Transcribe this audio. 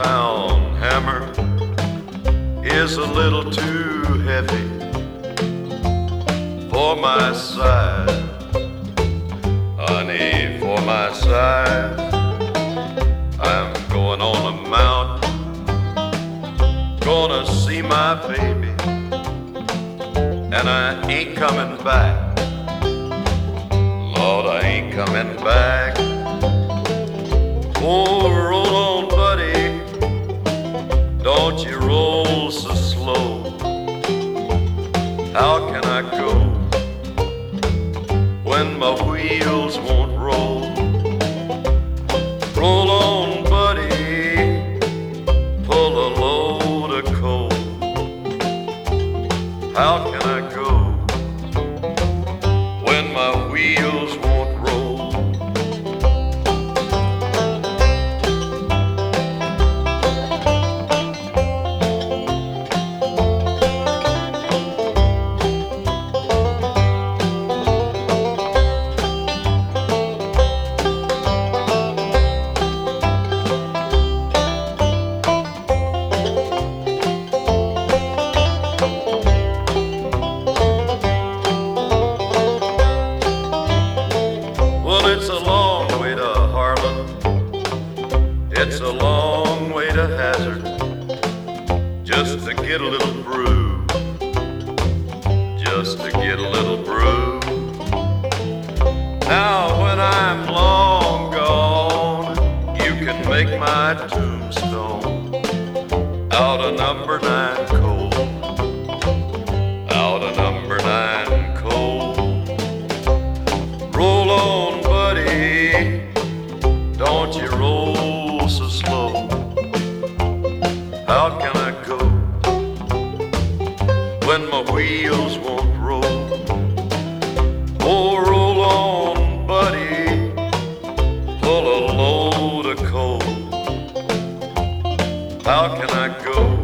pound hammer is a little too heavy for my size. Honey, for my size, I'm going on a mountain, gonna see my baby, and I ain't coming back. Lord, I ain't coming back. Oh, roll on, buddy, don't you roll so slow. How can I go when my wheels won't roll? Roll on, buddy, pull a load of coal. How can I go when my wheels won't roll? Well, it's a long way to Harlem, it's a long way to Hazard, just to get a little brew, just to get a little brew. Now when I'm long gone, you can make my tombstone out of number 9 coal, out of number 9 coal. Roll on, buddy, don't you roll so slow. How can I go when my wheels won't roll? Oh, roll on, buddy, pull a load of coal. How can I go